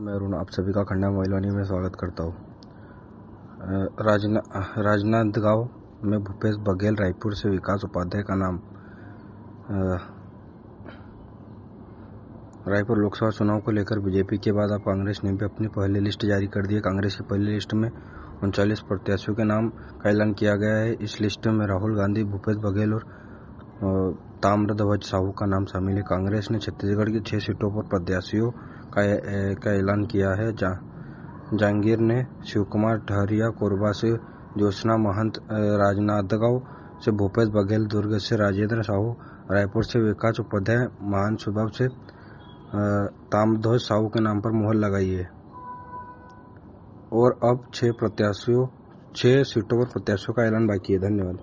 मैं अरुण आप सभी का खंडा मोइलवानी में स्वागत करता हूँ। राजनांदगांव में भूपेश बघेल, रायपुर से विकास उपाध्याय का नाम। रायपुर लोकसभा चुनाव को लेकर बीजेपी के बाद अब कांग्रेस ने भी अपनी पहली लिस्ट जारी कर दी है। कांग्रेस की पहली लिस्ट में 39 प्रत्याशियों के नाम का ऐलान किया गया है। इस लिस्ट में राहुल गांधी, भूपेश बघेल और ताम्रध्वज साहू का नाम शामिल है। कांग्रेस ने छत्तीसगढ़ की 6 सीटों पर प्रत्याशियों का ऐलान किया है। जांगीर ने शिवकुमार डहरिया कोरबा से, ज्योत्सना महंत राजनांदगांव से, भूपेश बघेल दुर्ग से, राजेंद्र साहू रायपुर से, विकास उपाध्याय महासमुंद से ताम्रध्वज साहू के नाम पर मुहर लगाई है और अब 6 सीटों पर प्रत्याशियों का ऐलान बाकी है। धन्यवाद।